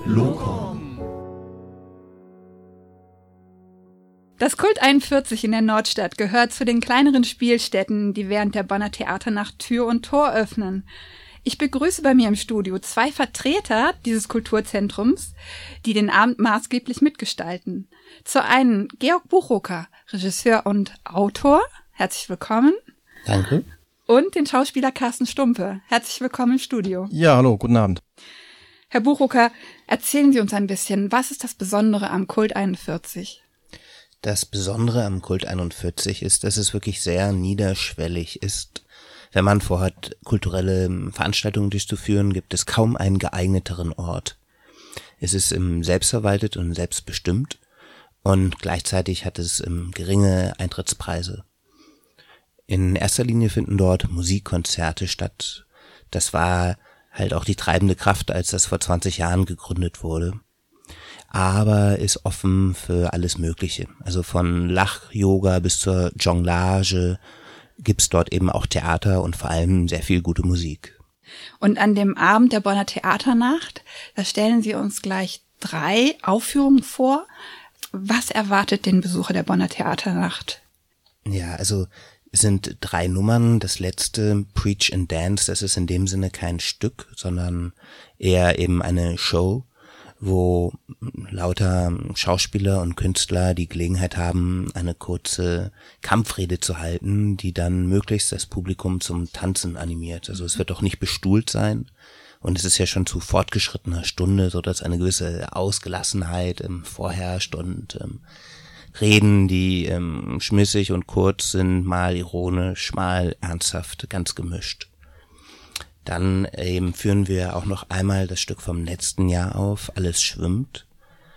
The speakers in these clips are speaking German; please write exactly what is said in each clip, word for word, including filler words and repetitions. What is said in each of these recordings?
Lokon. Das Kult einundvierzig in der Nordstadt gehört zu den kleineren Spielstätten, die während der Bonner Theaternacht Tür und Tor öffnen. Ich begrüße bei mir im Studio zwei Vertreter dieses Kulturzentrums, die den Abend maßgeblich mitgestalten. Zu einen Georg Buchrucker, Regisseur und Autor. Herzlich willkommen. Danke. Und den Schauspieler Carsten Stumpe. Herzlich willkommen im Studio. Ja, hallo, guten Abend. Herr Buchrucker, erzählen Sie uns ein bisschen, was ist das Besondere am Kult einundvierzig? Das Besondere am Kult einundvierzig ist, dass es wirklich sehr niederschwellig ist. Wenn man vorhat, kulturelle Veranstaltungen durchzuführen, gibt es kaum einen geeigneteren Ort. Es ist ähm, selbstverwaltet und selbstbestimmt und gleichzeitig hat es ähm, geringe Eintrittspreise. In erster Linie finden dort Musikkonzerte statt. Das war halt auch die treibende Kraft, als das vor zwanzig Jahren gegründet wurde. Aber ist offen für alles Mögliche. Also von Lach-Yoga bis zur Jonglage gibt's dort eben auch Theater und vor allem sehr viel gute Musik. Und an dem Abend der Bonner Theaternacht, da stellen Sie uns gleich drei Aufführungen vor. Was erwartet den Besucher der Bonner Theaternacht? Ja, also es sind drei Nummern. Das letzte, Preach and Dance, das ist in dem Sinne kein Stück, sondern eher eben eine Show, wo lauter Schauspieler und Künstler die Gelegenheit haben, eine kurze Kampfrede zu halten, die dann möglichst das Publikum zum Tanzen animiert. Also es wird auch nicht bestuhlt sein und es ist ja schon zu fortgeschrittener Stunde, so dass eine gewisse Ausgelassenheit ähm, vorherrscht und ähm, Reden, die ähm, schmissig und kurz sind, mal ironisch, mal ernsthaft, ganz gemischt. Dann eben führen wir auch noch einmal das Stück vom letzten Jahr auf, Alles schwimmt.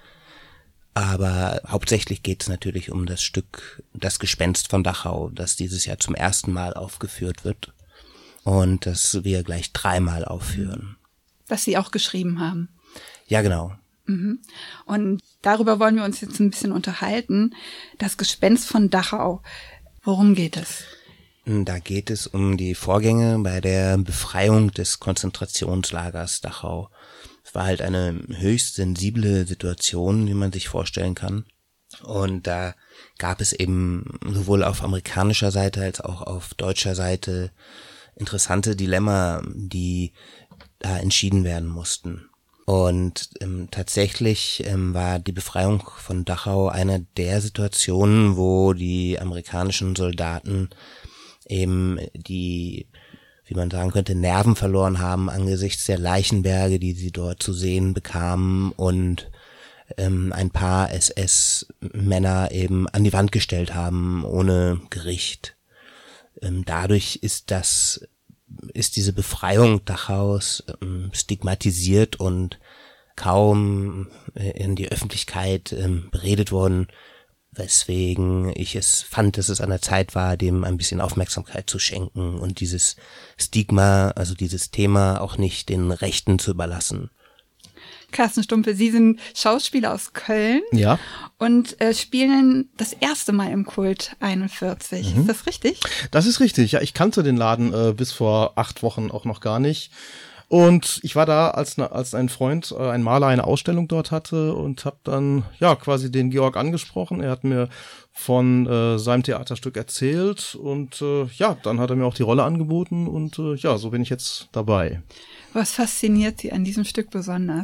Aber hauptsächlich geht es natürlich um das Stück Das Gespenst von Dachau, das dieses Jahr zum ersten Mal aufgeführt wird und das wir gleich dreimal aufführen. Das Sie auch geschrieben haben. Ja, genau. Mhm. Und darüber wollen wir uns jetzt ein bisschen unterhalten. Das Gespenst von Dachau. Worum geht es? Da geht es um die Vorgänge bei der Befreiung des Konzentrationslagers Dachau. Es war halt eine höchst sensible Situation, wie man sich vorstellen kann. Und da gab es eben sowohl auf amerikanischer Seite als auch auf deutscher Seite interessante Dilemma, die da entschieden werden mussten. Und ähm, tatsächlich ähm, war die Befreiung von Dachau einer der Situationen, wo die amerikanischen Soldaten eben die, wie man sagen könnte, Nerven verloren haben angesichts der Leichenberge, die sie dort zu sehen bekamen und ähm, ein paar S S-Männer eben an die Wand gestellt haben, ohne Gericht. Ähm, dadurch ist das, ist diese Befreiung Dachaus ähm, stigmatisiert und kaum in die Öffentlichkeit ähm, beredet worden, weswegen ich es fand, dass es an der Zeit war, dem ein bisschen Aufmerksamkeit zu schenken und dieses Stigma, also dieses Thema auch nicht den Rechten zu überlassen. Carsten Stumpe, Sie sind Schauspieler aus Köln. Ja. Und äh, spielen das erste Mal im Kult einundvierzig. Mhm. Ist das richtig? Das ist richtig. Ja, ich kannte den Laden äh, bis vor acht Wochen auch noch gar nicht. Und ich war da, als als ein Freund, äh, ein Maler, eine Ausstellung dort hatte und habe dann ja quasi den Georg angesprochen. Er hat mir von äh, seinem Theaterstück erzählt und äh, ja, dann hat er mir auch die Rolle angeboten und äh, ja, so bin ich jetzt dabei. Was fasziniert Sie an diesem Stück besonders?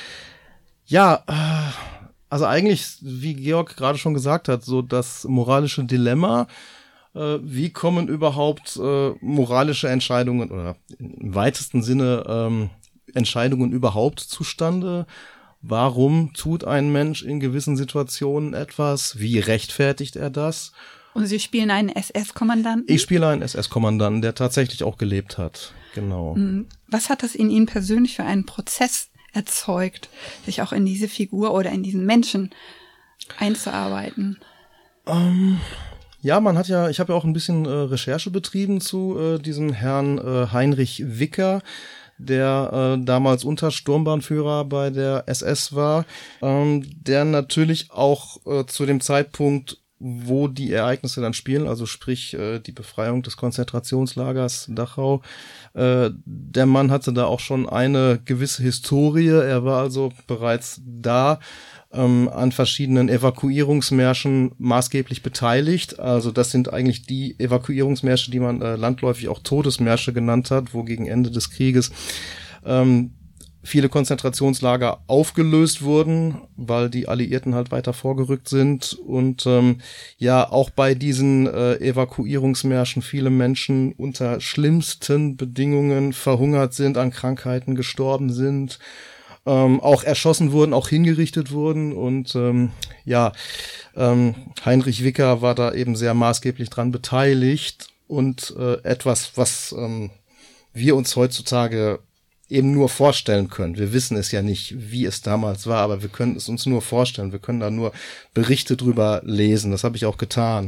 Ja, äh, also eigentlich, wie Georg gerade schon gesagt hat, so das moralische Dilemma. Wie kommen überhaupt äh, moralische Entscheidungen oder im weitesten Sinne ähm, Entscheidungen überhaupt zustande? Warum tut ein Mensch in gewissen Situationen etwas? Wie rechtfertigt er das? Und Sie spielen einen S S-Kommandanten? Ich spiele einen S S-Kommandanten, der tatsächlich auch gelebt hat. Genau. Was hat das in Ihnen persönlich für einen Prozess erzeugt, sich auch in diese Figur oder in diesen Menschen einzuarbeiten? Ähm... Ja, man hat ja, ich habe ja auch ein bisschen äh, Recherche betrieben zu äh, diesem Herrn äh, Heinrich Wicker, der äh, damals Untersturmbahnführer bei der S S war, ähm, der natürlich auch äh, zu dem Zeitpunkt wo die Ereignisse dann spielen, also sprich äh, die Befreiung des Konzentrationslagers Dachau. Äh, der Mann hatte da auch schon eine gewisse Historie. Er war also bereits da ähm, an verschiedenen Evakuierungsmärschen maßgeblich beteiligt. Also das sind eigentlich die Evakuierungsmärsche, die man äh, landläufig auch Todesmärsche genannt hat, wo gegen Ende des Krieges ähm, viele Konzentrationslager aufgelöst wurden, weil die Alliierten halt weiter vorgerückt sind und ähm, ja auch bei diesen äh, Evakuierungsmärschen viele Menschen unter schlimmsten Bedingungen verhungert sind, an Krankheiten gestorben sind, ähm, auch erschossen wurden, auch hingerichtet wurden und ähm, ja, ähm, Heinrich Wicker war da eben sehr maßgeblich dran beteiligt und äh, etwas, was ähm, wir uns heutzutage eben nur vorstellen können. Wir wissen es ja nicht, wie es damals war, aber wir können es uns nur vorstellen. Wir können da nur Berichte drüber lesen. Das habe ich auch getan.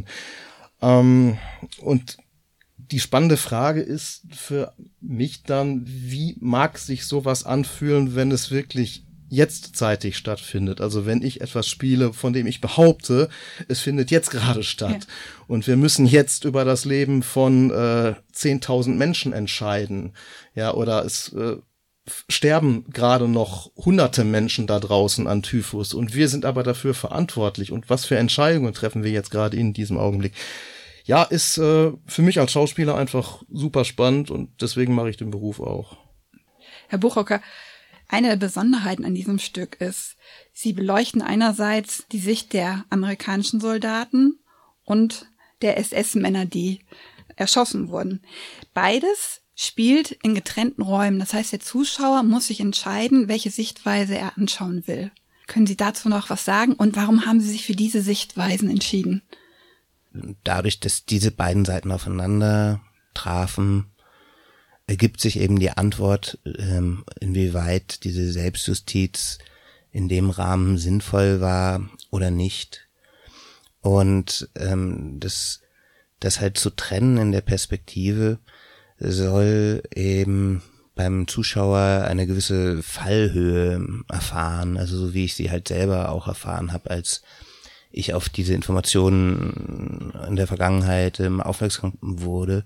Ähm, und die spannende Frage ist für mich dann, wie mag sich sowas anfühlen, wenn es wirklich jetztzeitig stattfindet? Also wenn ich etwas spiele, von dem ich behaupte, es findet jetzt gerade statt. Ja. Und wir müssen jetzt über das Leben von äh, zehntausend Menschen entscheiden. Ja, oder es äh, sterben gerade noch hunderte Menschen da draußen an Typhus und wir sind aber dafür verantwortlich. Und was für Entscheidungen treffen wir jetzt gerade in diesem Augenblick? Ja, ist äh, für mich als Schauspieler einfach super spannend und deswegen mache ich den Beruf auch. Herr Buchhocker, eine der Besonderheiten an diesem Stück ist, Sie beleuchten einerseits die Sicht der amerikanischen Soldaten und der S S-Männer, die erschossen wurden. Beides spielt in getrennten Räumen. Das heißt, der Zuschauer muss sich entscheiden, welche Sichtweise er anschauen will. Können Sie dazu noch was sagen? Und warum haben Sie sich für diese Sichtweisen entschieden? Dadurch, dass diese beiden Seiten aufeinander trafen, ergibt sich eben die Antwort, ähm, inwieweit diese Selbstjustiz in dem Rahmen sinnvoll war oder nicht. Und ähm, das, das halt zu trennen in der Perspektive soll eben beim Zuschauer eine gewisse Fallhöhe erfahren, also so wie ich sie halt selber auch erfahren habe, als ich auf diese Informationen in der Vergangenheit ähm, aufmerksam wurde.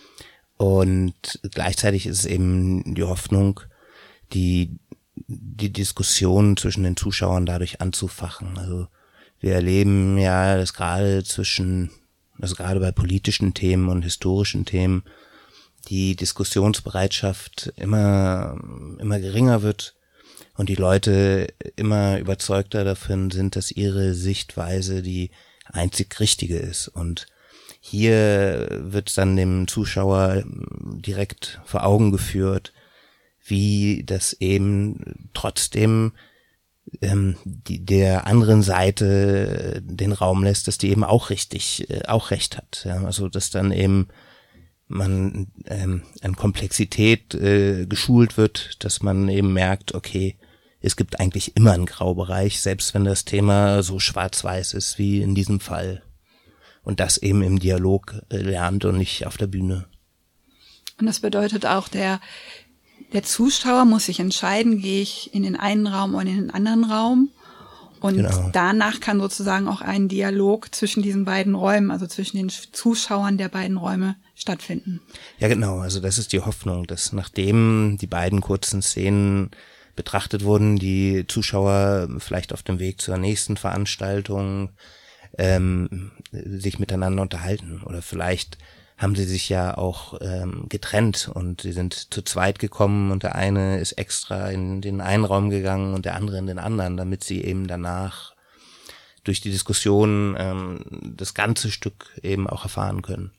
Und gleichzeitig ist es eben die Hoffnung, die die Diskussion zwischen den Zuschauern dadurch anzufachen. Also wir erleben ja, dass gerade zwischen, also gerade bei politischen Themen und historischen Themen die Diskussionsbereitschaft immer immer geringer wird und die Leute immer überzeugter davon sind, dass ihre Sichtweise die einzig richtige ist. Und hier wird dann dem Zuschauer direkt vor Augen geführt, wie das eben trotzdem ähm, die, der anderen Seite den Raum lässt, dass die eben auch richtig, äh, auch recht hat. Ja? Also dass dann eben man ähm, an Komplexität äh, geschult wird, dass man eben merkt, okay, es gibt eigentlich immer einen Graubereich, selbst wenn das Thema so schwarz-weiß ist wie in diesem Fall. Und das eben im Dialog äh, lernt und nicht auf der Bühne. Und das bedeutet auch, der der Zuschauer muss sich entscheiden, gehe ich in den einen Raum oder in den anderen Raum. Und genau. Danach kann sozusagen auch ein Dialog zwischen diesen beiden Räumen, also zwischen den Zuschauern der beiden Räume stattfinden. Ja, genau. Also das ist die Hoffnung, dass nachdem die beiden kurzen Szenen betrachtet wurden, die Zuschauer vielleicht auf dem Weg zur nächsten Veranstaltung ähm, sich miteinander unterhalten. Oder vielleicht haben sie sich ja auch ähm, getrennt und sie sind zu zweit gekommen und der eine ist extra in den einen Raum gegangen und der andere in den anderen, damit sie eben danach durch die Diskussion ähm, das ganze Stück eben auch erfahren können.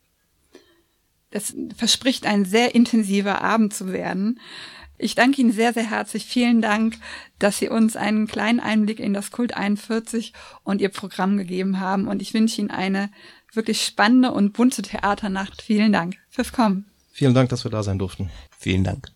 Das verspricht ein sehr intensiver Abend zu werden. Ich danke Ihnen sehr, sehr herzlich. Vielen Dank, dass Sie uns einen kleinen Einblick in das Kult einundvierzig und Ihr Programm gegeben haben. Und ich wünsche Ihnen eine wirklich spannende und bunte Theaternacht. Vielen Dank fürs Kommen. Vielen Dank, dass wir da sein durften. Vielen Dank.